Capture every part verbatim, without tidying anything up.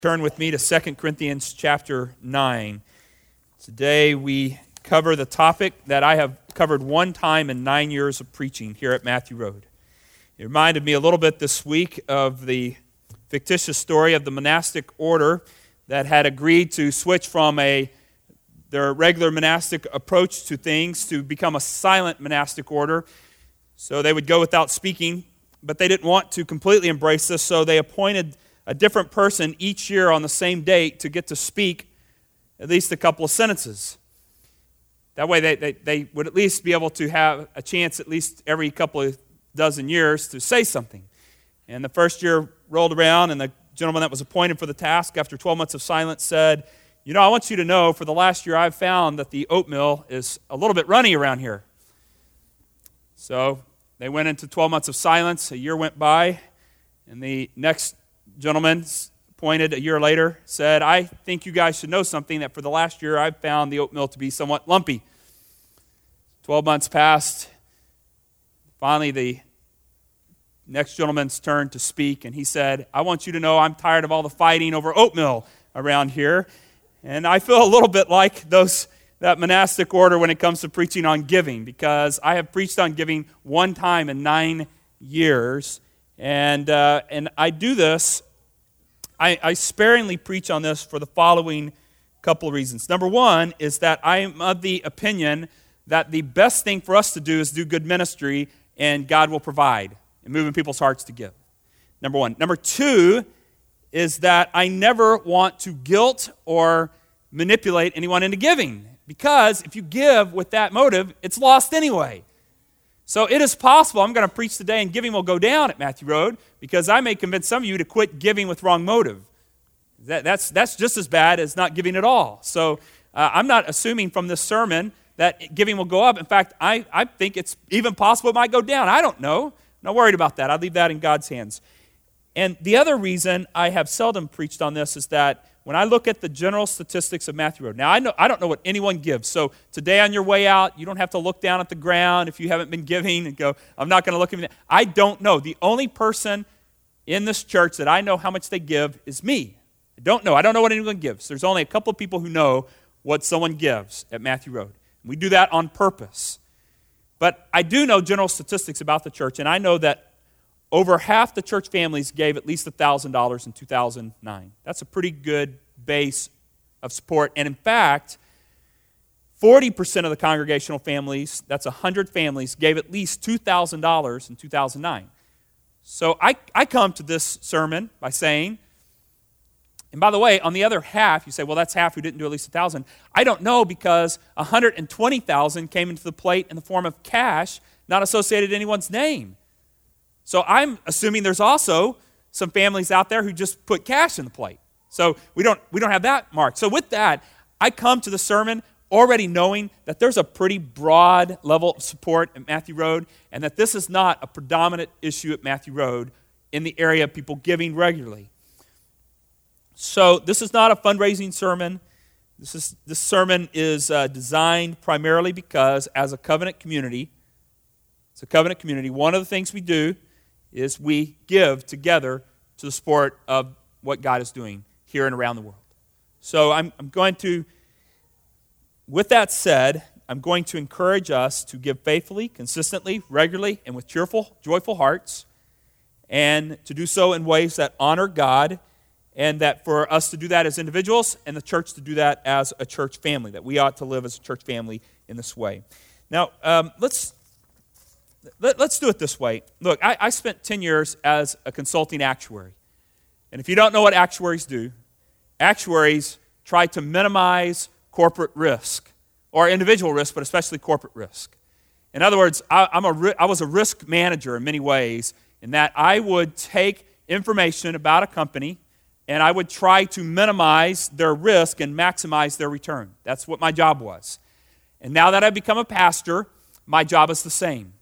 Turn with me to Second Corinthians chapter nine. Today we cover the topic that I have covered one time in nine years of preaching here at Matthew Road. It reminded me a little bit this week of the fictitious story of the monastic order that had agreed to switch from a their regular monastic approach to things to become a silent monastic order. So they would go without speaking, but they didn't want to completely embrace this, so they appointed a different person each year on the same date to get to speak at least a couple of sentences. That way they, they, they would at least be able to have a chance at least every couple of dozen years to say something. And the first year rolled around, and the gentleman that was appointed for the task after twelve months of silence said, you know, I want you to know for the last year I've found that the oatmeal is a little bit runny around here. So they went into twelve months of silence. A year went by, and the next gentleman appointed a year later said, I think you guys should know something, that for the last year I've found the oatmeal to be somewhat lumpy. Twelve months passed. Finally, the next gentleman's turn to speak, and he said, I want you to know I'm tired of all the fighting over oatmeal around here. And I feel a little bit like those that monastic order when it comes to preaching on giving, because I have preached on giving one time in nine years. And uh, and I do this, I, I sparingly preach on this for the following couple of reasons. Number one is that I am of the opinion that the best thing for us to do is do good ministry, and God will provide and move in people's hearts to give. Number one. Number two is that I never want to guilt or manipulate anyone into giving, because if you give with that motive, it's lost anyway. So it is possible I'm going to preach today and giving will go down at Matthew Road, because I may convince some of you to quit giving with wrong motive. That, that's, that's just as bad as not giving at all. So uh, I'm not assuming from this sermon that giving will go up. In fact, I, I think it's even possible it might go down. I don't know. I'm not worried about that. I leave that in God's hands. And the other reason I have seldom preached on this is that when I look at the general statistics of Matthew Road, now I know I don't know what anyone gives. So today on your way out, you don't have to look down at the ground if you haven't been giving and go, I'm not going to look at it. I don't know. The only person in this church that I know how much they give is me. I don't know. I don't know what anyone gives. There's only a couple of people who know what someone gives at Matthew Road. We do that on purpose. But I do know general statistics about the church, and I know that over half the church families gave at least one thousand dollars in two thousand nine. That's a pretty good base of support. And in fact, forty percent of the congregational families, that's one hundred families, gave at least two thousand dollars in two thousand nine. So I, I come to this sermon by saying, and by the way, on the other half, you say, well, that's half who didn't do at least one thousand. I don't know, because one hundred twenty thousand came into the plate in the form of cash, not associated to anyone's name. So I'm assuming there's also some families out there who just put cash in the plate. So we don't we don't have that marked. So with that, I come to the sermon already knowing that there's a pretty broad level of support at Matthew Road, and that this is not a predominant issue at Matthew Road in the area of people giving regularly. So this is not a fundraising sermon. This is this sermon is uh, designed primarily because as a covenant community, it's a covenant community, one of the things we do is we give together to the support of what God is doing here and around the world. So I'm, I'm going to, with that said, I'm going to encourage us to give faithfully, consistently, regularly, and with cheerful, joyful hearts, and to do so in ways that honor God, and that for us to do that as individuals and the church to do that as a church family, that we ought to live as a church family in this way. Now, um, let's Let, let's do it this way. Look, I, I spent ten years as a consulting actuary. And if you don't know what actuaries do, actuaries try to minimize corporate risk, or individual risk, but especially corporate risk. In other words, I, I'm a, I was a risk manager in many ways, in that I would take information about a company and I would try to minimize their risk and maximize their return. That's what my job was. And now that I've become a pastor, my job is the same.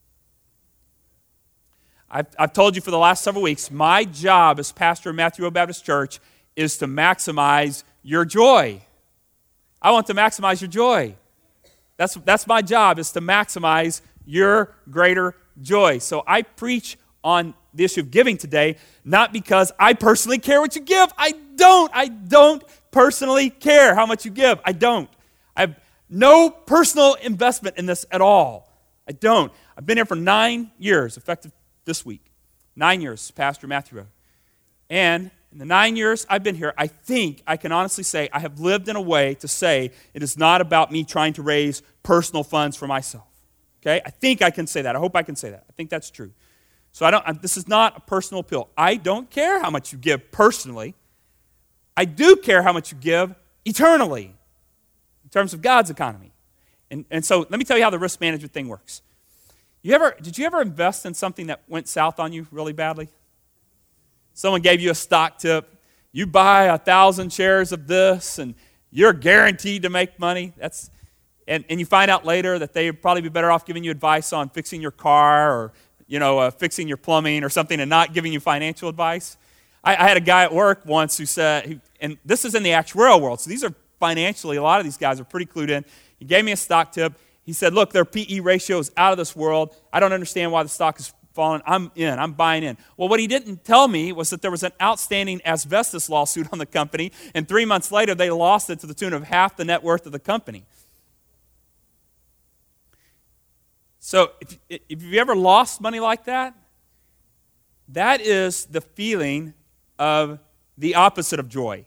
I've, I've told you for the last several weeks, my job as pastor of Matthew Road Baptist Church is to maximize your joy. I want to maximize your joy. That's, that's my job, is to maximize your greater joy. So I preach on the issue of giving today, not because I personally care what you give. I don't. I don't personally care how much you give. I don't. I have no personal investment in this at all. I don't. I've been here for nine years, effective this week. Nine years, Pastor Matthew Road. And in the nine years I've been here, I think I can honestly say I have lived in a way to say it is not about me trying to raise personal funds for myself. Okay? I think I can say that. I hope I can say that. I think that's true. So I don't. I, this is not a personal appeal. I don't care how much you give personally. I do care how much you give eternally in terms of God's economy. And, and so let me tell you how the risk management thing works. You ever, did you ever invest in something that went south on you really badly? Someone gave you a stock tip. You buy a thousand shares of this, and you're guaranteed to make money. That's, and, and you find out later that they'd probably be better off giving you advice on fixing your car or you know, uh, fixing your plumbing or something and not giving you financial advice. I, I had a guy at work once who said, he, and this is in the actuarial world, so these are financially, a lot of these guys are pretty clued in. He gave me a stock tip. He said, look, their P E ratio is out of this world. I don't understand why the stock is falling. I'm in. I'm buying in. Well, what he didn't tell me was that there was an outstanding asbestos lawsuit on the company, and three months later they lost it to the tune of half the net worth of the company. So if, if you've ever lost money like that, that is the feeling of the opposite of joy.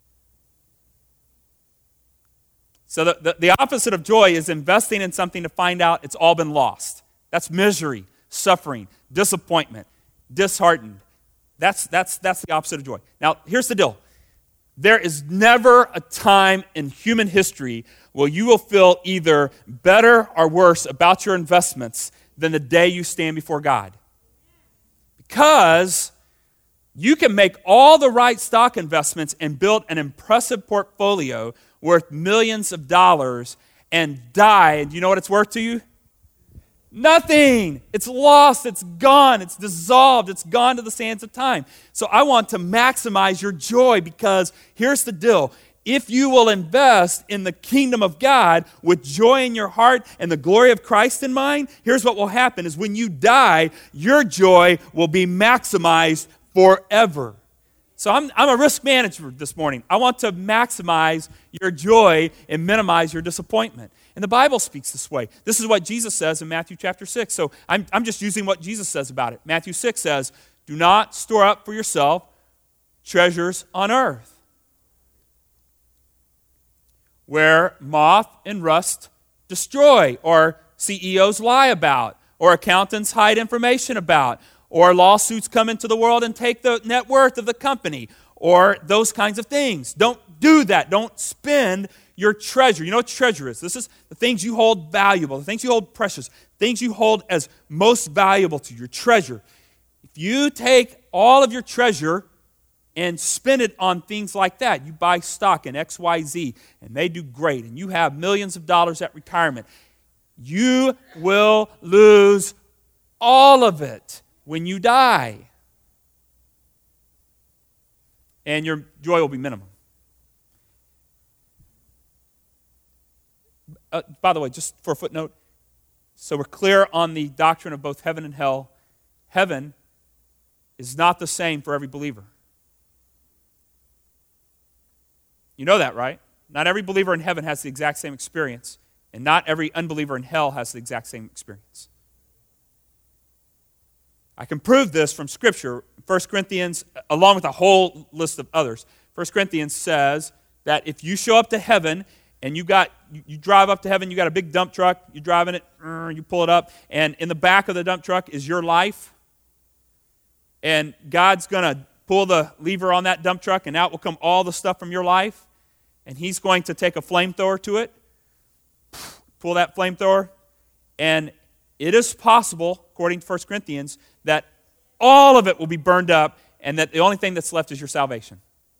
So the, the, the opposite of joy is investing in something to find out it's all been lost. That's misery, suffering, disappointment, disheartened. That's, that's, that's the opposite of joy. Now, here's the deal. There is never a time in human history where you will feel either better or worse about your investments than the day you stand before God. Because you can make all the right stock investments and build an impressive portfolio worth millions of dollars and die. And do you know what it's worth to you? Nothing. It's lost. It's gone. It's dissolved. It's gone to the sands of time. So I want to maximize your joy because here's the deal. If you will invest in the kingdom of God with joy in your heart and the glory of Christ in mind, here's what will happen is when you die, your joy will be maximized forever. So I'm, I'm a risk manager this morning. I want to maximize your joy and minimize your disappointment. And the Bible speaks this way. This is what Jesus says in Matthew chapter six. So I'm, I'm just using what Jesus says about it. Matthew six says, do not store up for yourself treasures on earth, where moth and rust destroy, or C E Os lie about, or accountants hide information about, or lawsuits come into the world and take the net worth of the company, or those kinds of things. Don't do that. Don't spend your treasure. You know what treasure is? This is the things you hold valuable, the things you hold precious, things you hold as most valuable to you, your treasure. If you take all of your treasure and spend it on things like that, you buy stock in X Y Z, and they do great, and you have millions of dollars at retirement, you will lose all of it when you die. And your joy will be minimum. Uh, by the way, just for a footnote, so we're clear on the doctrine of both heaven and hell. Heaven is not the same for every believer. You know that, right? Not every believer in heaven has the exact same experience, and not every unbeliever in hell has the exact same experience. I can prove this from Scripture. First Corinthians, along with a whole list of others, First Corinthians says that if you show up to heaven and you got you, you drive up to heaven, you got a big dump truck, you're driving it, you pull it up, and in the back of the dump truck is your life, and God's going to pull the lever on that dump truck, and out will come all the stuff from your life, and He's going to take a flamethrower to it, pull that flamethrower, and it is possible, according to First Corinthians, that all of it will be burned up and that the only thing that's left is your salvation.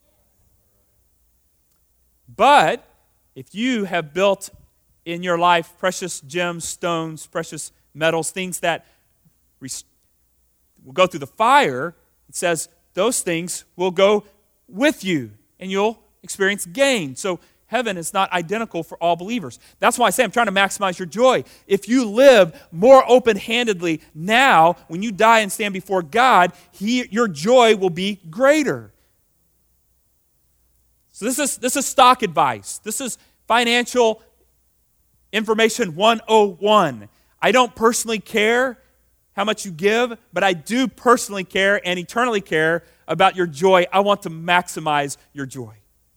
But if you have built in your life precious gems, stones, precious metals, things that will go through the fire, it says those things will go with you and you'll experience gain. So heaven is not identical for all believers. That's why I say I'm trying to maximize your joy. If you live more open-handedly now, when you die and stand before God, he, your joy will be greater. So this is, this is stock advice. This is financial information one oh one. I don't personally care how much you give, but I do personally care and eternally care about your joy. I want to maximize your joy.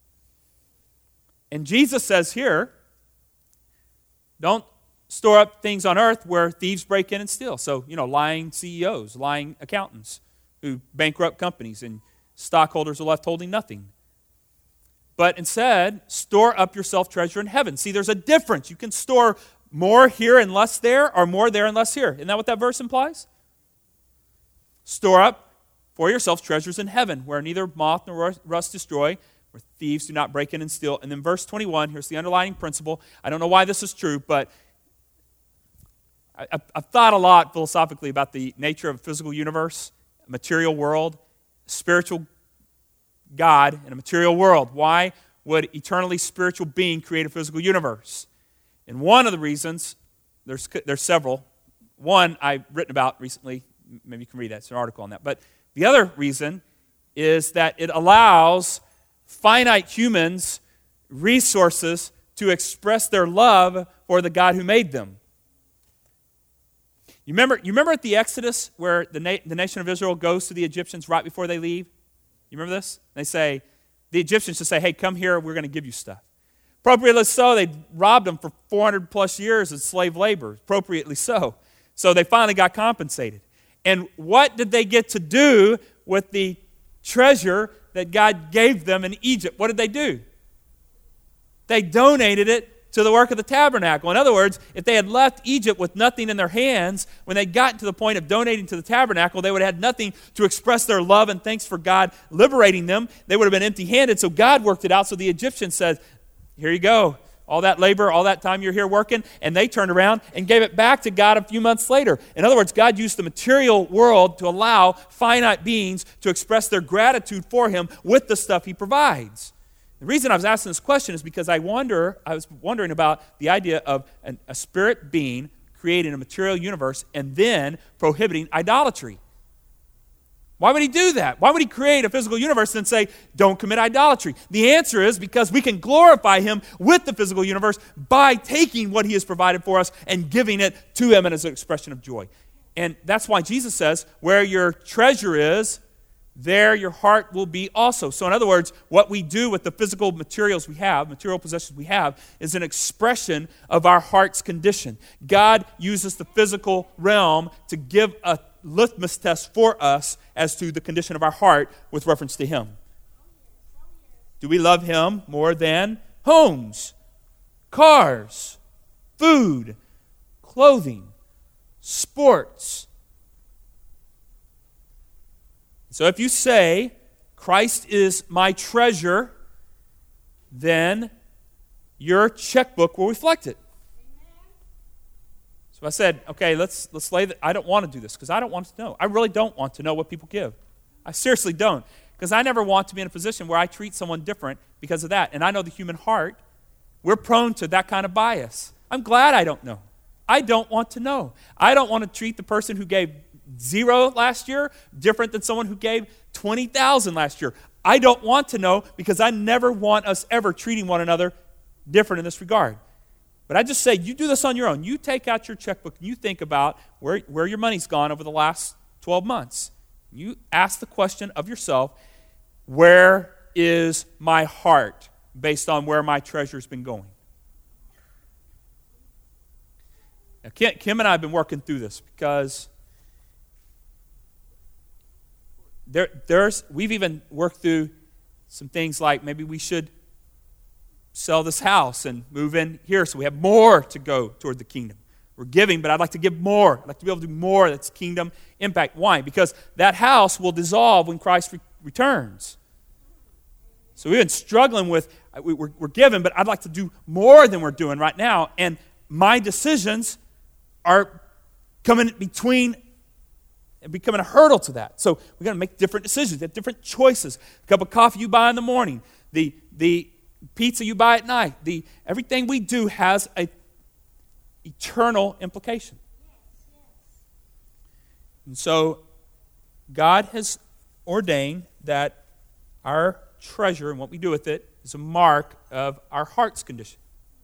And Jesus says here, don't store up things on earth where thieves break in and steal. So, you know, lying C E Os, lying accountants who bankrupt companies and stockholders are left holding nothing. But instead, store up yourself treasure in heaven. See, there's a difference. You can store more here and less there, or more there and less here. Isn't that what that verse implies? Store up for yourselves treasures in heaven, where neither moth nor rust destroy, where thieves do not break in and steal. And then verse twenty-one, here's the underlying principle. I don't know why this is true, but I, I've thought a lot philosophically about the nature of a physical universe, a material world, a spiritual God in a material world. Why would eternally spiritual being create a physical universe? And one of the reasons, there's, there's several. One I've written about recently, maybe you can read that, it's an article on that. But the other reason is that it allows finite humans resources to express their love for the God who made them. You remember, you remember at the Exodus where the, na- the nation of Israel goes to the Egyptians right before they leave? You remember this? They say, the Egyptians just say, hey, come here, we're going to give you stuff. Appropriately so, they robbed them for four hundred plus years of slave labor, appropriately so. So they finally got compensated. And what did they get to do with the treasure that God gave them in Egypt? What did they do? They donated it to the work of the tabernacle. In other words, if they had left Egypt with nothing in their hands, when they got to the point of donating to the tabernacle, they would have had nothing to express their love and thanks for God liberating them. They would have been empty-handed, so God worked it out. So the Egyptians said, here you go. All that labor, all that time you're here working, and they turned around and gave it back to God a few months later. In other words, God used the material world to allow finite beings to express their gratitude for Him with the stuff He provides. The reason I was asking this question is because I wonder, I was wondering about the idea of an, a spirit being creating a material universe and then prohibiting idolatry. Why would He do that? Why would He create a physical universe and say, don't commit idolatry? The answer is because we can glorify Him with the physical universe by taking what He has provided for us and giving it to Him as an expression of joy. And that's why Jesus says, where your treasure is, there your heart will be also. So in other words, what we do with the physical materials we have, material possessions we have, is an expression of our heart's condition. God uses the physical realm to give a litmus test for us as to the condition of our heart with reference to Him. Do we love Him more than homes, cars, food, clothing, sports? So if you say, Christ is my treasure, then your checkbook will reflect it. So I said, okay, let's let's lay that. I don't want to do this because I don't want to know. I really don't want to know what people give. I seriously don't, because I never want to be in a position where I treat someone different because of that. And I know the human heart, we're prone to that kind of bias. I'm glad I don't know. I don't want to know. I don't want to treat the person who gave zero last year different than someone who gave twenty thousand last year. I don't want to know because I never want us ever treating one another different in this regard. But I just say, you do this on your own. You take out your checkbook and you think about where, where your money's gone over the last twelve months. You ask the question of yourself, where is my heart based on where my treasure's been going? Now, Kim, Kim and I have been working through this because there, there's we've even worked through some things like maybe we should sell this house and move in here so we have more to go toward the kingdom. We're giving, but I'd like to give more. I'd like to be able to do more that's kingdom impact. Why? Because that house will dissolve when Christ re- returns. So we've been struggling with, we, we're, we're giving, but I'd like to do more than we're doing right now. And my decisions are coming between and becoming a hurdle to that. So we're going to make different decisions, have different choices. A cup of coffee you buy in the morning, the the pizza you buy at night. The, everything we do has an eternal implication. And so God has ordained that our treasure and what we do with it is a mark of our heart's condition.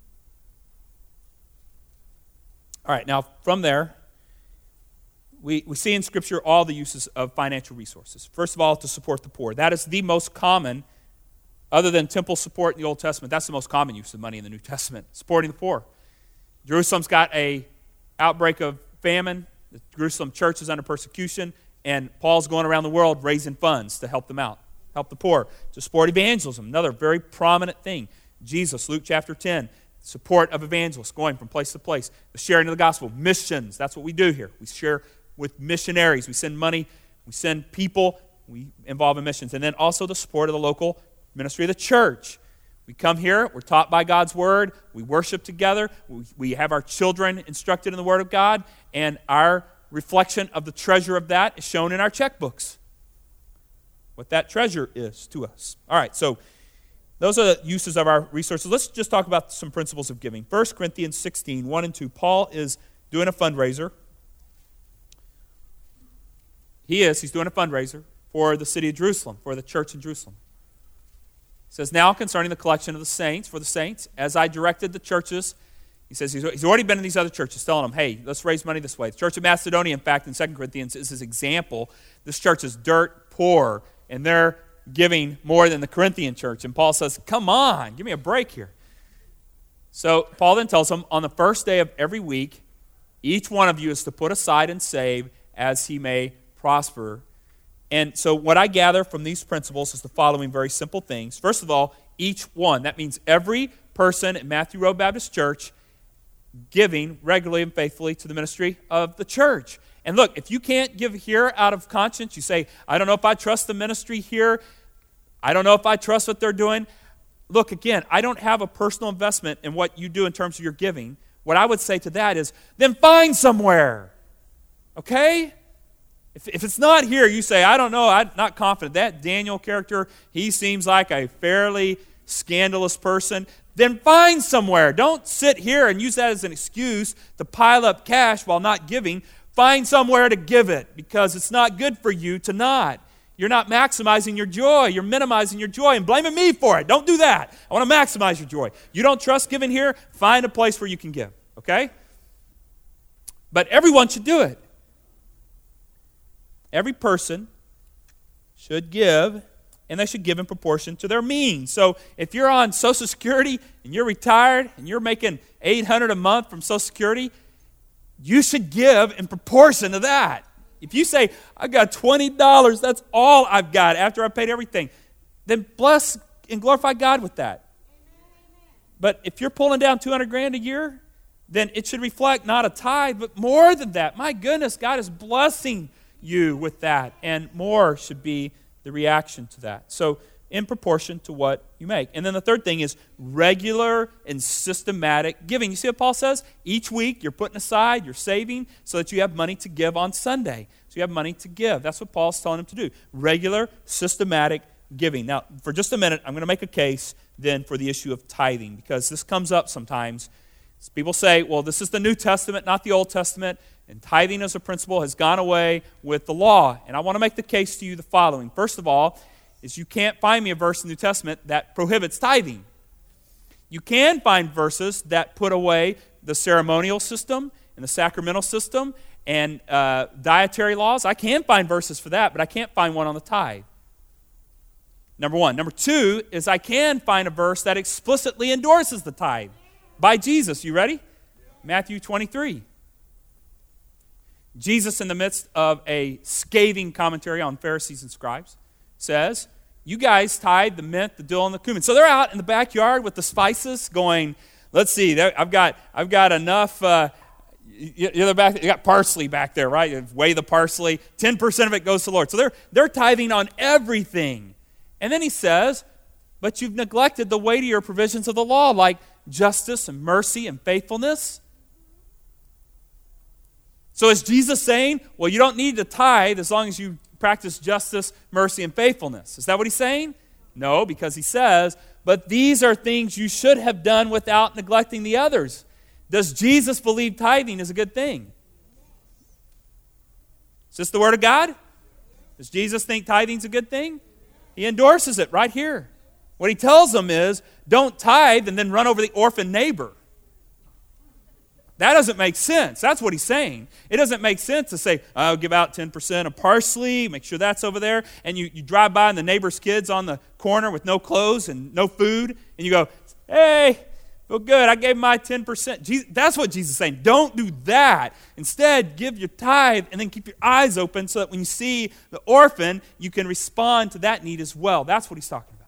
All right, now from there, we, we see in Scripture all the uses of financial resources. First of all, to support the poor. That is the most common, other than temple support in the Old Testament, that's the most common use of money in the New Testament, supporting the poor. Jerusalem's got a outbreak of famine. The Jerusalem church is under persecution, and Paul's going around the world raising funds to help them out, help the poor, to support evangelism, another very prominent thing. Jesus, Luke chapter ten, support of evangelists going from place to place, the sharing of the gospel, missions, that's what we do here. We share with missionaries. We send money, we send people, we involve in missions. And then also the support of the local ministry of the church. We come here, we're taught by God's word, we worship together, we, we have our children instructed in the word of God, and our reflection of the treasure of that is shown in our checkbooks. What that treasure is to us. All right, so those are the uses of our resources. Let's just talk about some principles of giving. First Corinthians sixteen, one and two. Paul is doing a fundraiser. He is, he's doing a fundraiser for the city of Jerusalem, for the church in Jerusalem. He says, now concerning the collection of the saints, for the saints, as I directed the churches, he says he's, he's already been in these other churches telling them, hey, let's raise money this way. The church of Macedonia, in fact, in Second Corinthians is his example. This church is dirt poor, and they're giving more than the Corinthian church. And Paul says, come on, give me a break here. So Paul then tells them, on the first day of every week, each one of you is to put aside and save as he may prosper. And so what I gather from these principles is the following very simple things. First of all, each one. That means every person at Matthew Road Baptist Church giving regularly and faithfully to the ministry of the church. And look, if you can't give here out of conscience, you say, I don't know if I trust the ministry here. I don't know if I trust what they're doing. Look, again, I don't have a personal investment in what you do in terms of your giving. What I would say to that is, then find somewhere. Okay? If, if it's not here, you say, I don't know, I'm not confident. That Daniel character, he seems like a fairly scandalous person. Then find somewhere. Don't sit here and use that as an excuse to pile up cash while not giving. Find somewhere to give it, because it's not good for you to not. You're not maximizing your joy. You're minimizing your joy and blaming me for it. Don't do that. I want to maximize your joy. You don't trust giving here? Find a place where you can give, okay? But everyone should do it. Every person should give, and they should give in proportion to their means. So if you're on Social Security and you're retired and you're making eight hundred dollars a month from Social Security, you should give in proportion to that. If you say, I got twenty dollars, that's all I've got after I paid everything, then bless and glorify God with that. But if you're pulling down two hundred grand a year, then it should reflect not a tithe, but more than that. My goodness, God is blessing you with that, and more should be the reaction to that. So in proportion to what you make. And then the third thing is regular and systematic giving. You see what Paul says? Each week you're putting aside, you're saving so that you have money to give on Sunday. So you have money to give. That's what Paul's telling him to do. Regular, systematic giving. Now, for just a minute, I'm going to make a case then for the issue of tithing, because this comes up sometimes. People say, well, this is the New Testament, not the Old Testament, and tithing as a principle has gone away with the law. And I want to make the case to you the following. First of all, is you can't find me a verse in the New Testament that prohibits tithing. You can find verses that put away the ceremonial system and the sacramental system and uh, dietary laws. I can find verses for that, but I can't find one on the tithe. Number one. Number two is I can find a verse that explicitly endorses the tithe by Jesus. You ready? Matthew twenty-three. Jesus, in the midst of a scathing commentary on Pharisees and scribes, says, you guys tithe the mint, the dill, and the cumin. So they're out in the backyard with the spices going, let's see, I've got I've got enough, uh, you, you, back, you got parsley back there, right? You weigh the parsley. ten percent of it goes to the Lord. So they're, they're tithing on everything. And then he says, but you've neglected the weightier provisions of the law, like justice and mercy and faithfulness. So is Jesus saying, well, you don't need to tithe as long as you practice justice, mercy, and faithfulness? Is that what he's saying? No, because he says, but these are things you should have done without neglecting the others. Does Jesus believe tithing is a good thing? Is this the Word of God? Does Jesus think tithing is a good thing? He endorses it right here. What he tells them is, don't tithe and then run over the orphan neighbor. That doesn't make sense. That's what he's saying. It doesn't make sense to say, I'll give out ten percent of parsley, make sure that's over there, and you, you drive by and the neighbor's kid's on the corner with no clothes and no food, and you go, hey, feel good, I gave my ten percent. Jesus, that's what Jesus is saying. Don't do that. Instead, give your tithe and then keep your eyes open so that when you see the orphan, you can respond to that need as well. That's what he's talking about.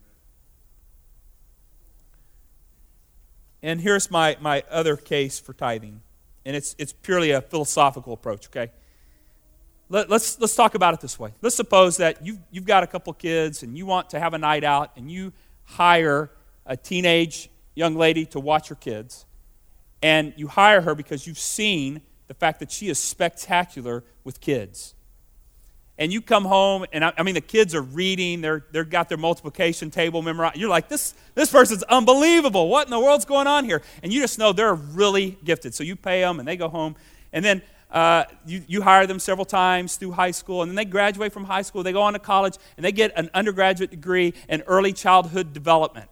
And here's my, my other case for tithing. And it's it's purely a philosophical approach, okay? Let, let's let's talk about it this way. Let's suppose that you've, you've got a couple kids and you want to have a night out and you hire a teenage young lady to watch your kids. And you hire her because you've seen the fact that she is spectacular with kids. And you come home, and I, I mean, the kids are reading, they're, they've got their multiplication table memorized. You're like, this, this person's unbelievable. What in the world's going on here? And you just know they're really gifted. So you pay them, and they go home. And then uh, you, you hire them several times through high school, and then they graduate from high school, they go on to college, and they get an undergraduate degree in early childhood development.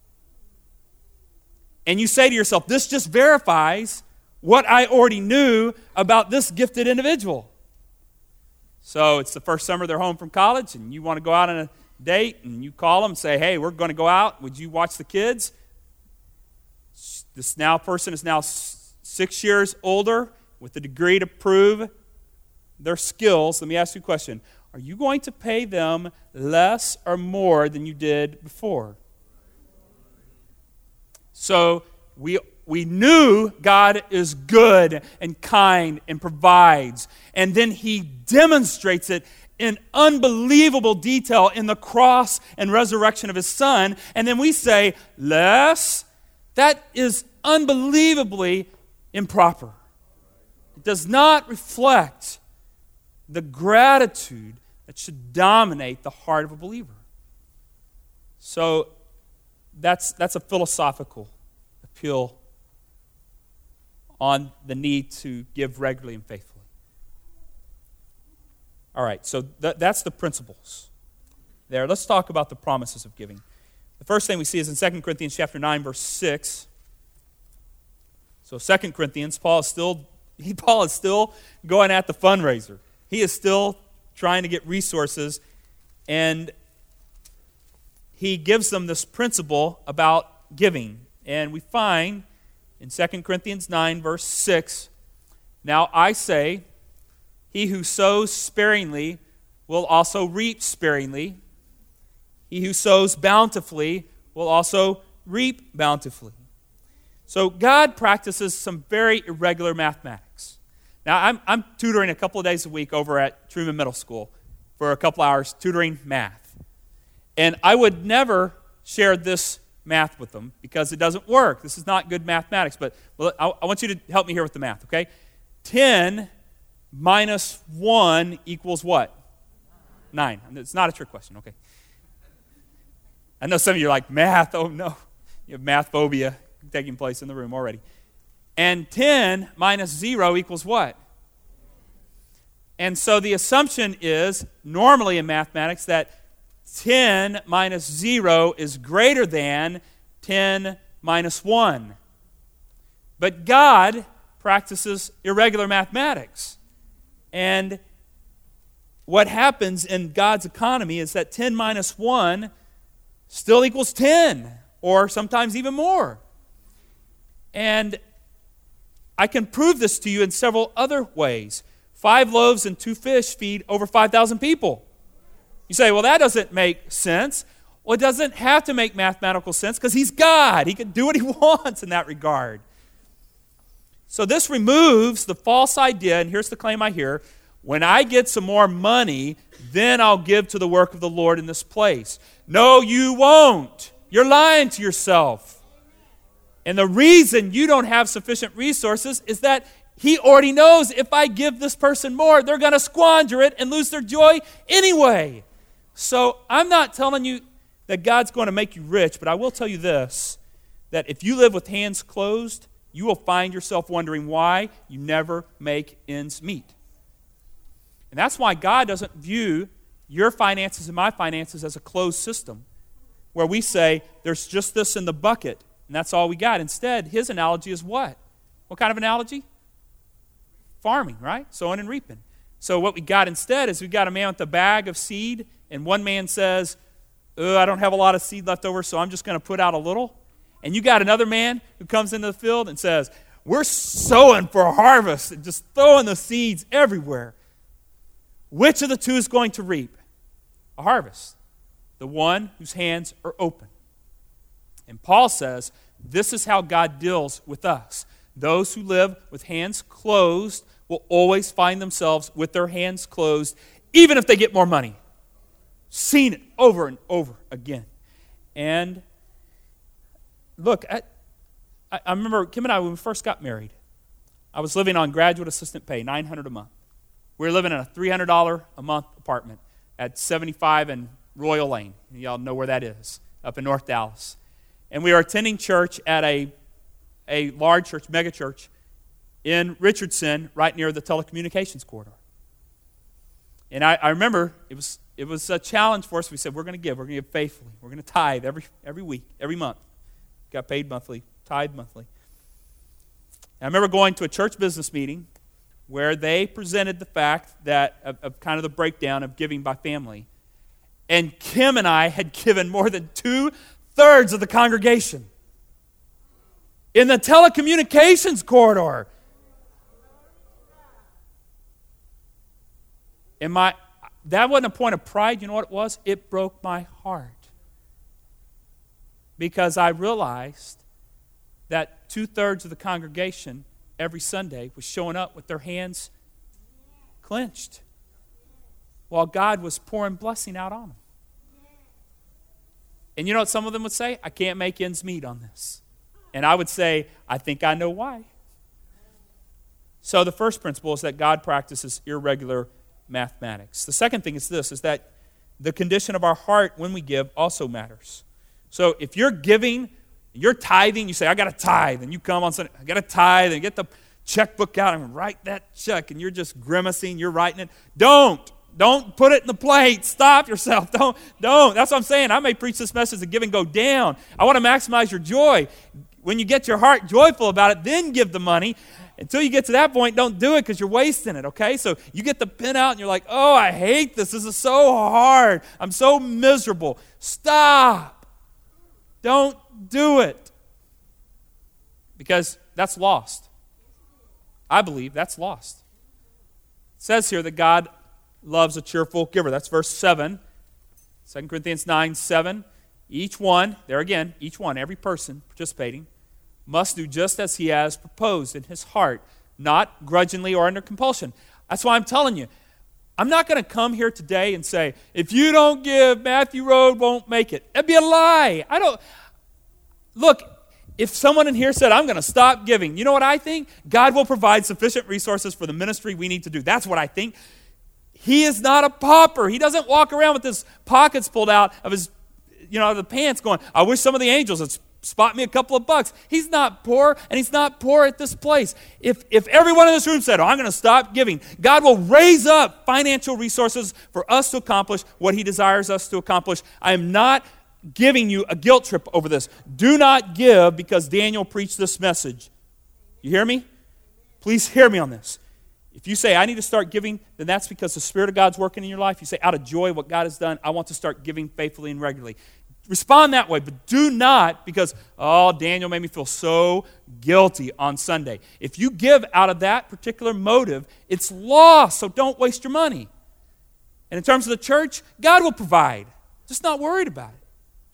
And you say to yourself, this just verifies what I already knew about this gifted individual. So it's the first summer they're home from college, and you want to go out on a date, and you call them and say, hey, we're going to go out. Would you watch the kids? This now person is now six years older with a degree to prove their skills. Let me ask you a question. Are you going to pay them less or more than you did before? So we We knew God is good and kind and provides. And then he demonstrates it in unbelievable detail in the cross and resurrection of his Son. And then we say, less? That is unbelievably improper. It does not reflect the gratitude that should dominate the heart of a believer. So that's, that's a philosophical appeal on the need to give regularly and faithfully. All right, so th- that's the principles there. Let's talk about the promises of giving. The first thing we see is in Second Corinthians chapter nine, verse six. So Second Corinthians, Paul is still he, Paul is still going at the fundraiser. He is still trying to get resources, and he gives them this principle about giving. And we find in Second Corinthians nine, verse six, now I say, he who sows sparingly will also reap sparingly. He who sows bountifully will also reap bountifully. So God practices some very irregular mathematics. Now I'm, I'm tutoring a couple of days a week over at Truman Middle School for a couple hours tutoring math. And I would never share this math with them because it doesn't work. This is not good mathematics, but well, I, I want you to help me here with the math, okay? ten minus one equals what? nine. It's not a trick question, okay? I know some of you are like, math, oh no. You have math phobia taking place in the room already. And ten minus zero equals what? And so the assumption is, normally in mathematics, that ten minus zero is greater than ten minus one. But God practices irregular mathematics. And what happens in God's economy is that ten minus one still equals ten, or sometimes even more. And I can prove this to you in several other ways. Five loaves and two fish feed over five thousand people. You say, well, that doesn't make sense. Well, it doesn't have to make mathematical sense because he's God. He can do what he wants in that regard. So this removes the false idea, and here's the claim I hear, when I get some more money, then I'll give to the work of the Lord in this place. No, you won't. You're lying to yourself. And the reason you don't have sufficient resources is that he already knows if I give this person more, they're going to squander it and lose their joy anyway. So I'm not telling you that God's going to make you rich, but I will tell you this, that if you live with hands closed, you will find yourself wondering why you never make ends meet. And that's why God doesn't view your finances and my finances as a closed system, where we say, there's just this in the bucket, and that's all we got. Instead, his analogy is what? What kind of analogy? Farming, right? Sowing and reaping. So what we got instead is we got a man with a bag of seed, and one man says, oh, I don't have a lot of seed left over, so I'm just going to put out a little. And you got another man who comes into the field and says, we're sowing for a harvest, and just throwing the seeds everywhere. Which of the two is going to reap a harvest? The one whose hands are open. And Paul says, this is how God deals with us. Those who live with hands closed will always find themselves with their hands closed, even if they get more money. Seen it over and over again. And look, I, I remember Kim and I, when we first got married, I was living on graduate assistant pay, nine hundred dollars a month. We were living in a three hundred dollars a month apartment at seventy-five and Royal Lane. Y'all know where that is, up in North Dallas. And we were attending church at a, a large church, mega church, in Richardson, right near the telecommunications corridor. And I, I remember it was it was a challenge for us. We said, we're going to give. We're going to give faithfully. We're going to tithe every every week, every month. Got paid monthly, tithe monthly. And I remember going to a church business meeting where they presented the fact that of, of kind of the breakdown of giving by family. And Kim and I had given more than two-thirds of the congregation in the telecommunications corridor. And my, that wasn't a point of pride. You know what it was? It broke my heart. Because I realized that two-thirds of the congregation every Sunday was showing up with their hands clenched while God was pouring blessing out on them. And you know what some of them would say? I can't make ends meet on this. And I would say, I think I know why. So the first principle is that God practices irregular mathematics. The second thing is this, is that the condition of our heart when we give also matters. So if you're giving, you're tithing, you say, I got to tithe, and you come on Sunday, I got to tithe, and get the checkbook out and write that check, and you're just grimacing, you're writing it. Don't. Don't put it in the plate. Stop yourself. Don't. Don't. That's what I'm saying. I may preach this message that give and go down. I want to maximize your joy. When you get your heart joyful about it, then give the money. Until you get to that point, don't do it because you're wasting it, okay? So you get the pen out and you're like, oh, I hate this. This is so hard. I'm so miserable. Stop. Don't do it. Because that's lost. I believe that's lost. It says here that God loves a cheerful giver. That's verse seven. Second Corinthians nine, seven. Each one, there again, each one, every person participating, must do just as he has proposed in his heart, not grudgingly or under compulsion. That's why I'm telling you, I'm not going to come here today and say, if you don't give, Matthew Road won't make it. That'd be a lie. I don't, look, if someone in here said, I'm going to stop giving, you know what I think? God will provide sufficient resources for the ministry we need to do. That's what I think. He is not a pauper. He doesn't walk around with his pockets pulled out of his, you know, the pants going, I wish some of the angels would spot me a couple of bucks. He's not poor, and he's not poor at this place. If, if everyone in this room said, oh, I'm going to stop giving, God will raise up financial resources for us to accomplish what he desires us to accomplish. I am not giving you a guilt trip over this. Do not give because Daniel preached this message. You hear me? Please hear me on this. If you say, I need to start giving, then that's because the Spirit of God's working in your life. You say, out of joy, what God has done, I want to start giving faithfully and regularly. Respond that way, but do not because, oh, Daniel made me feel so guilty on Sunday. If you give out of that particular motive, it's lost, so don't waste your money. And in terms of the church, God will provide. Just not worried about it.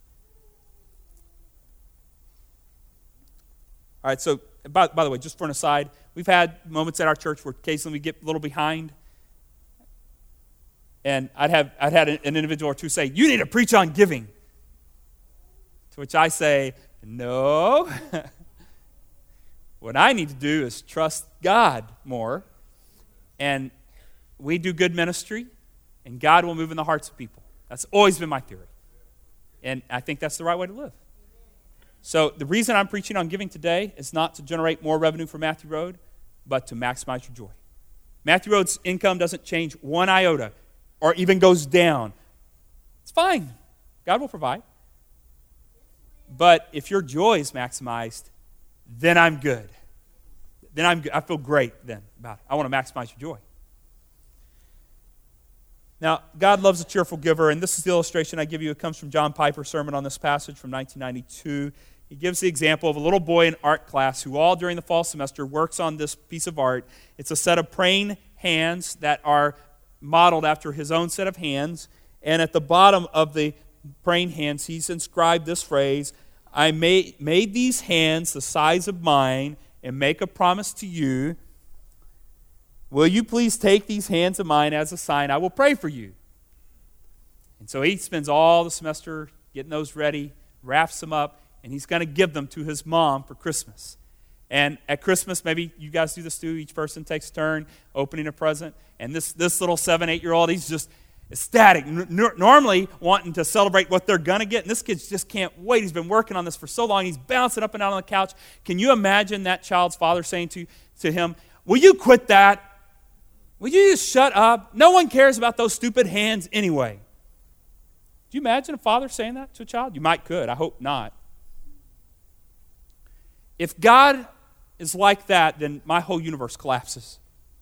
All right, so by, by the way, just for an aside, we've had moments at our church where occasionally we get a little behind. And I'd have I'd had an individual or two say, you need to preach on giving. To which I say, no. What I need to do is trust God more. And we do good ministry, and God will move in the hearts of people. That's always been my theory. And I think that's the right way to live. So the reason I'm preaching on giving today is not to generate more revenue for Matthew Road, but to maximize your joy. Matthew Road's income doesn't change one iota or even goes down. It's fine. God will provide. But if your joy is maximized, then I'm good. Then I'm good. I feel great then about it. I want to maximize your joy. Now, God loves a cheerful giver, and this is the illustration I give you. It comes from John Piper's sermon on this passage from nineteen ninety-two. He gives the example of a little boy in art class who all during the fall semester works on this piece of art. It's a set of praying hands that are modeled after his own set of hands, and at the bottom of the praying hands, he's inscribed this phrase, I made, made these hands the size of mine and make a promise to you. Will you please take these hands of mine as a sign? I will pray for you. And so he spends all the semester getting those ready, wraps them up, and he's going to give them to his mom for Christmas. And at Christmas, maybe you guys do this too, each person takes a turn opening a present. And this, this little seven, eight-year-old, he's just ecstatic, n- normally wanting to celebrate what they're going to get. And this kid just can't wait. He's been working on this for so long. He's bouncing up and down on the couch. Can you imagine that child's father saying to, to him, will you quit that? Will you just shut up? No one cares about those stupid hands anyway. Do you imagine a father saying that to a child? You might could. I hope not. If God is like that, then my whole universe collapses.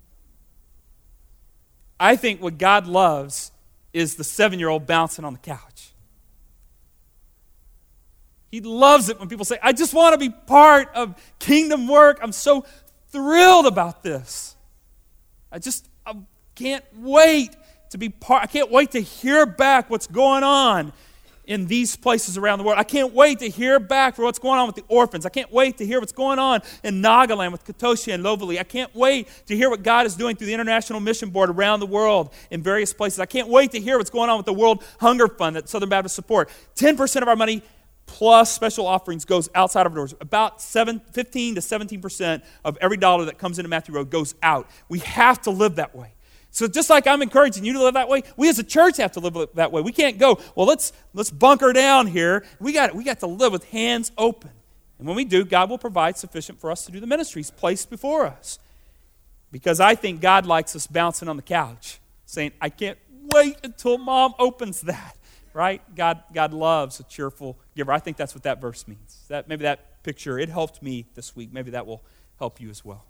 I think what God loves is the seven-year-old bouncing on the couch. He loves it when people say, I just want to be part of kingdom work. I'm so thrilled about this. I just I can't wait to be part. I can't wait to hear back what's going on in these places around the world. I can't wait to hear back for what's going on with the orphans. I can't wait to hear what's going on in Nagaland with Katoshi and Lovely. I can't wait to hear what God is doing through the International Mission Board around the world in various places. I can't wait to hear what's going on with the World Hunger Fund that Southern Baptist support. ten percent of our money plus special offerings goes outside of our doors. About seven, fifteen to seventeen percent of every dollar that comes into Matthew Road goes out. We have to live that way. So just like I'm encouraging you to live that way, we as a church have to live that way. We can't go, well, let's let's bunker down here. We got we got to live with hands open. And when we do, God will provide sufficient for us to do the ministries placed before us. Because I think God likes us bouncing on the couch, saying, I can't wait until Mom opens that. Right? God, God loves a cheerful giver. I think that's what that verse means. That maybe that picture, it helped me this week. Maybe that will help you as well.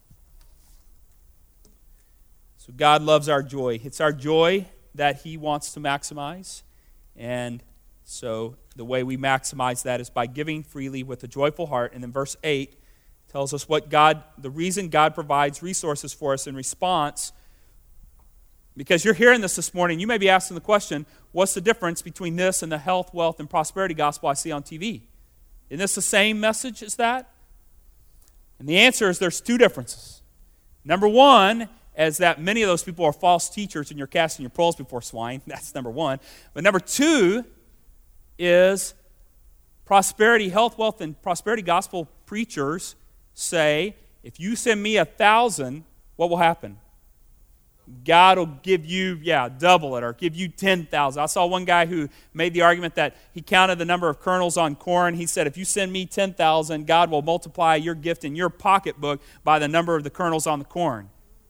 So God loves our joy. It's our joy that He wants to maximize. And so the way we maximize that is by giving freely with a joyful heart. And then verse eight tells us what God, the reason God provides resources for us in response. Because you're hearing this this morning, you may be asking the question, what's the difference between this and the health, wealth, and prosperity gospel I see on T V? Isn't this the same message as that? And the answer is there's two differences. Number one is that many of those people are false teachers and you're casting your pearls before swine. That's number one. But number two is prosperity, health, wealth, and prosperity gospel preachers say, if you send me a thousand, what will happen? God will give you, yeah, double it or give you ten thousand. I saw one guy who made the argument that he counted the number of kernels on corn. He said, if you send me ten thousand, God will multiply your gift in your pocketbook by the number of the kernels on the corn.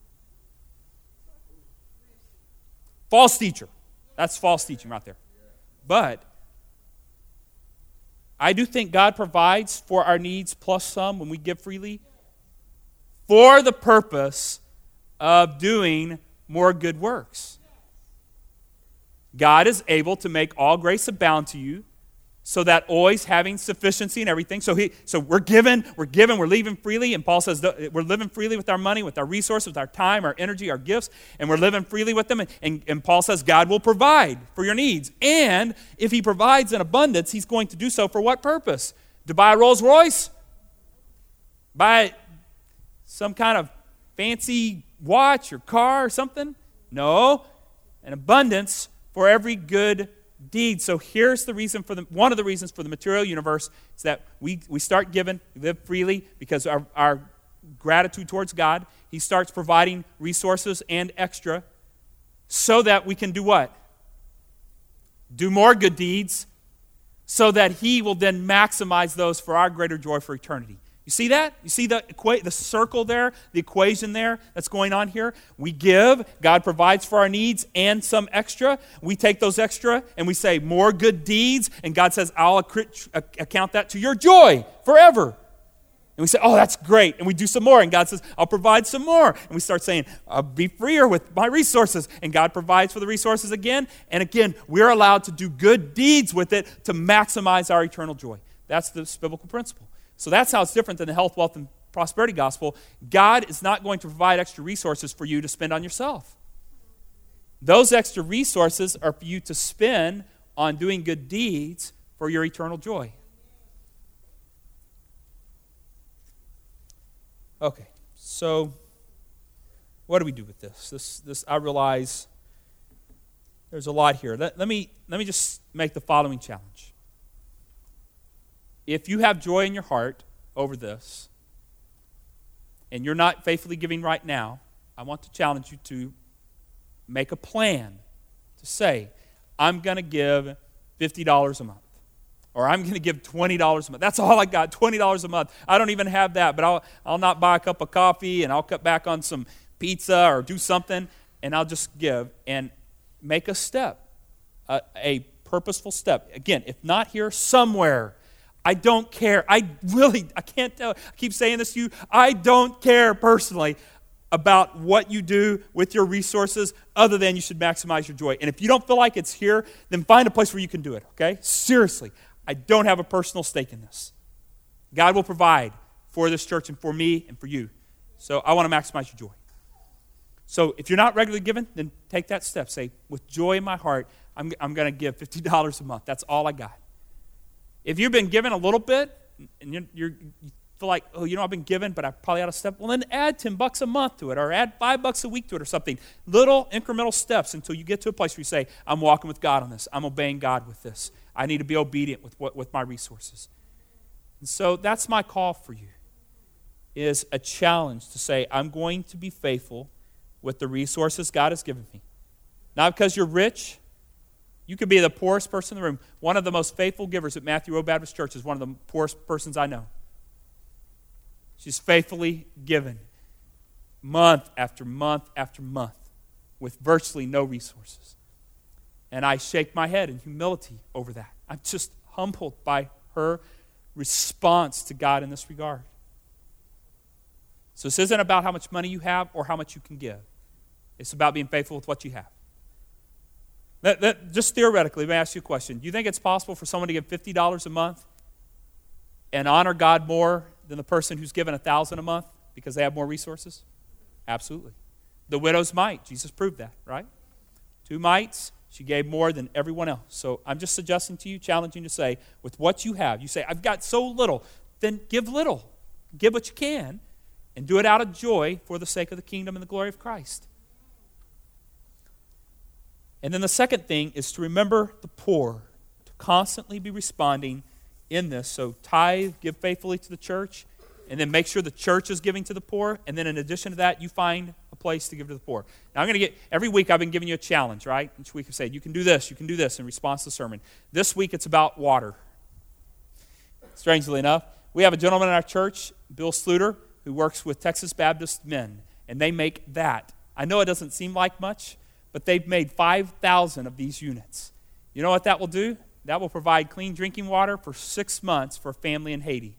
False teacher. That's false teaching right there. But I do think God provides for our needs plus some when we give freely for the purpose of doing more good works. God is able to make all grace abound to you, so that always having sufficiency in everything. So he, so we're given, we're given, we're leaving freely, and Paul says we're living freely with our money, with our resources, with our time, our energy, our gifts, and we're living freely with them. And, and, and Paul says God will provide for your needs. And if He provides in abundance, He's going to do so for what purpose? To buy a Rolls Royce? Buy some kind of fancy watch or car or something? No, an abundance for every good deed. So here's the reason for the one of the reasons for the material universe is that we, we start giving, we live freely because our, our gratitude towards God. He starts providing resources and extra so that we can do what? Do more good deeds so that he will then maximize those for our greater joy for eternity. You see that? You see the equa- the circle there, the equation there that's going on here? We give, God provides for our needs and some extra. We take those extra and we say more good deeds, and God says, I'll acc- account that to your joy forever. And we say, oh, that's great. And we do some more. And God says, I'll provide some more. And we start saying, I'll be freer with my resources. And God provides for the resources again. And again, we're allowed to do good deeds with it to maximize our eternal joy. That's the biblical principle. So that's how it's different than the health, wealth, and prosperity gospel. God is not going to provide extra resources for you to spend on yourself. Those extra resources are for you to spend on doing good deeds for your eternal joy. Okay, so what do we do with this? This, this I realize there's a lot here. Let, let me, let me just make the following challenge. If you have joy in your heart over this, and you're not faithfully giving right now, I want to challenge you to make a plan to say, I'm going to give fifty dollars a month. Or I'm going to give twenty dollars a month. That's all I got, twenty dollars a month. I don't even have that, but I'll, I'll not buy a cup of coffee, and I'll cut back on some pizza or do something, and I'll just give and make a step, a, a purposeful step. Again, if not here, somewhere. I don't care. I really, I can't tell. I keep saying this to you. I don't care personally about what you do with your resources other than you should maximize your joy. And if you don't feel like it's here, then find a place where you can do it, okay? Seriously. I don't have a personal stake in this. God will provide for this church and for me and for you. So I want to maximize your joy. So if you're not regularly giving, then take that step. Say, with joy in my heart, I'm, I'm going to give fifty dollars a month. That's all I got. If you've been given a little bit, and you're, you're, you feel like, oh, you know, I've been given, but I probably ought to step, well, then add ten bucks a month to it, or add five bucks a week to it, or something. Little incremental steps until you get to a place where you say, I'm walking with God on this. I'm obeying God with this. I need to be obedient with what with my resources. And so that's my call for you, is a challenge to say, I'm going to be faithful with the resources God has given me. Not because you're rich. You could be the poorest person in the room. One of the most faithful givers at Matthew Road Baptist Church is one of the poorest persons I know. She's faithfully given month after month after month with virtually no resources. And I shake my head in humility over that. I'm just humbled by her response to God in this regard. So this isn't about how much money you have or how much you can give. It's about being faithful with what you have. That, that, just theoretically, let me ask you a question. Do you think it's possible for someone to give fifty dollars a month and honor God more than the person who's given one thousand dollars a month because they have more resources? Absolutely. The widow's mite, Jesus proved that, right? Two mites. She gave more than everyone else. So I'm just suggesting to you, challenging you to say, with what you have, you say, I've got so little, then give little. Give what you can, and do it out of joy for the sake of the kingdom and the glory of Christ. And then the second thing is to remember the poor, to constantly be responding in this. So tithe, give faithfully to the church, and then make sure the church is giving to the poor. And then in addition to that, you find a place to give to the poor. Now I'm going to get, every week I've been giving you a challenge, right? Each week I've said, you can do this, you can do this in response to the sermon. This week it's about water. Strangely enough, we have a gentleman in our church, Bill Sluter, who works with Texas Baptist Men, and they make that. I know it doesn't seem like much, but they've made five thousand of these units. You know what that will do? That will provide clean drinking water for six months for a family in Haiti.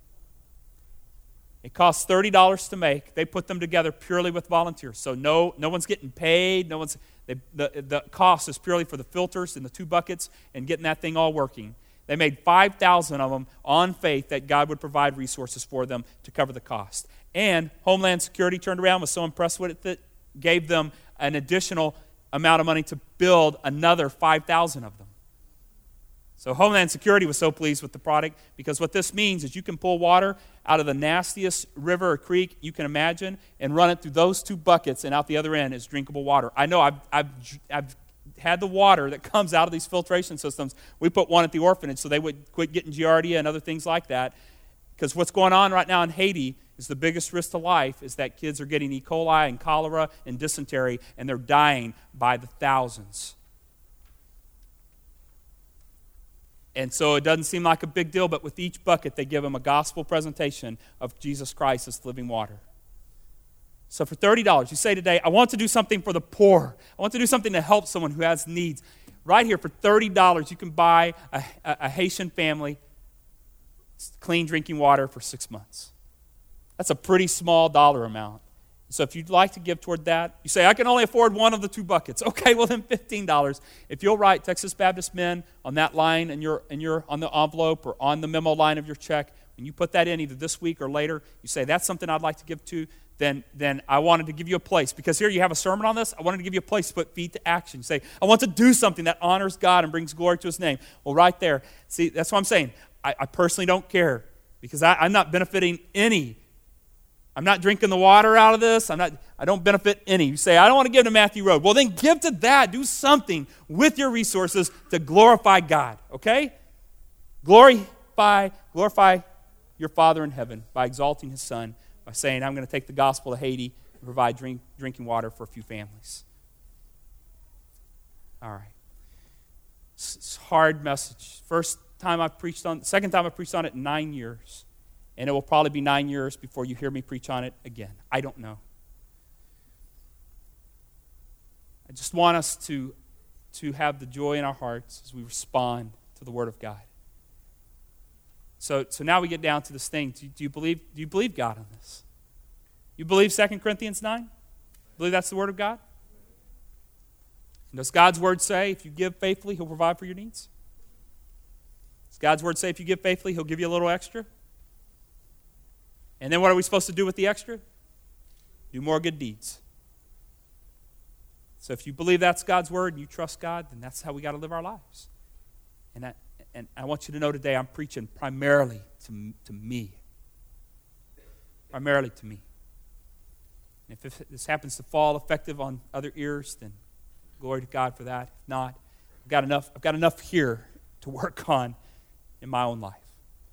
It costs thirty dollars to make. They put them together purely with volunteers. So no, no one's getting paid. No one's. They, the, the cost is purely for the filters and the two buckets and getting that thing all working. They made five thousand of them on faith that God would provide resources for them to cover the cost. And Homeland Security turned around, was so impressed with it that gave them an additional amount of money to build another five thousand of them. So Homeland Security was so pleased with the product because what this means is you can pull water out of the nastiest river or creek you can imagine and run it through those two buckets, and out the other end is drinkable water. I know I've, I've, I've had the water that comes out of these filtration systems. We put one at the orphanage so they would quit getting Giardia and other things like that, because what's going on right now in Haiti is the biggest risk to life is that kids are getting E. coli and cholera and dysentery, and they're dying by the thousands. And so it doesn't seem like a big deal, but with each bucket, they give them a gospel presentation of Jesus Christ as living water. So for thirty dollars, you say today, I want to do something for the poor. I want to do something to help someone who has needs. Right here, for thirty dollars, you can buy a, a, a Haitian family clean drinking water for six months. That's a pretty small dollar amount. So if you'd like to give toward that, you say, I can only afford one of the two buckets. Okay, well then fifteen dollars. If you'll write Texas Baptist Men on that line in your, in your, on the envelope or on the memo line of your check, when you put that in either this week or later, you say, that's something I'd like to give to, then, then I wanted to give you a place. Because here you have a sermon on this. I wanted to give you a place to put feet to action. You say, I want to do something that honors God and brings glory to His name. Well, right there. See, that's what I'm saying. I, I personally don't care because I, I'm not benefiting any. I'm not drinking the water out of this. I'm not, I don't benefit any. You say, I don't want to give to Matthew Road. Well, then give to that. Do something with your resources to glorify God, okay? Glorify, glorify your Father in heaven by exalting His Son, by saying, I'm going to take the gospel to Haiti and provide drink, drinking water for a few families. All right. It's, it's a hard message. First time I've preached on, second time I've preached on it in nine years. And it will probably be nine years before you hear me preach on it again. I don't know. I just want us to, to have the joy in our hearts as we respond to the Word of God. So, so now we get down to this thing. Do, do you believe, do you believe God on this? You believe Second Corinthians nine? Believe that's the Word of God? And does God's Word say if you give faithfully, He'll provide for your needs? Does God's Word say if you give faithfully, He'll give you a little extra? And then what are we supposed to do with the extra? Do more good deeds. So if you believe that's God's Word and you trust God, then that's how we got to live our lives. And I, and I want you to know today I'm preaching primarily to, to me. Primarily to me. And if this happens to fall effective on other ears, then glory to God for that. If not, I've got enough, I've got enough here to work on in my own life.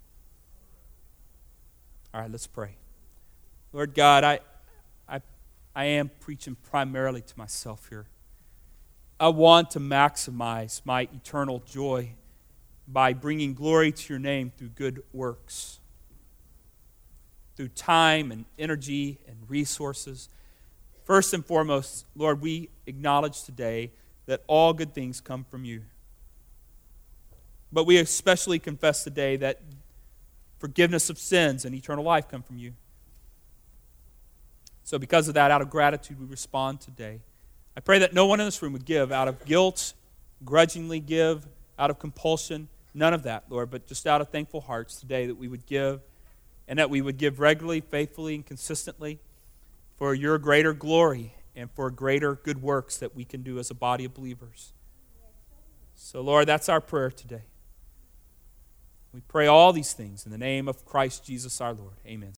All right, let's pray. Lord God, I, I, I am preaching primarily to myself here. I want to maximize my eternal joy by bringing glory to your name through good works, through time and energy and resources. First and foremost, Lord, we acknowledge today that all good things come from you. But we especially confess today that forgiveness of sins and eternal life come from you. So because of that, out of gratitude, we respond today. I pray that no one in this room would give out of guilt, grudgingly give, out of compulsion, none of that, Lord, but just out of thankful hearts today that we would give, and that we would give regularly, faithfully, and consistently for your greater glory and for greater good works that we can do as a body of believers. So, Lord, that's our prayer today. We pray all these things in the name of Christ Jesus our Lord. Amen.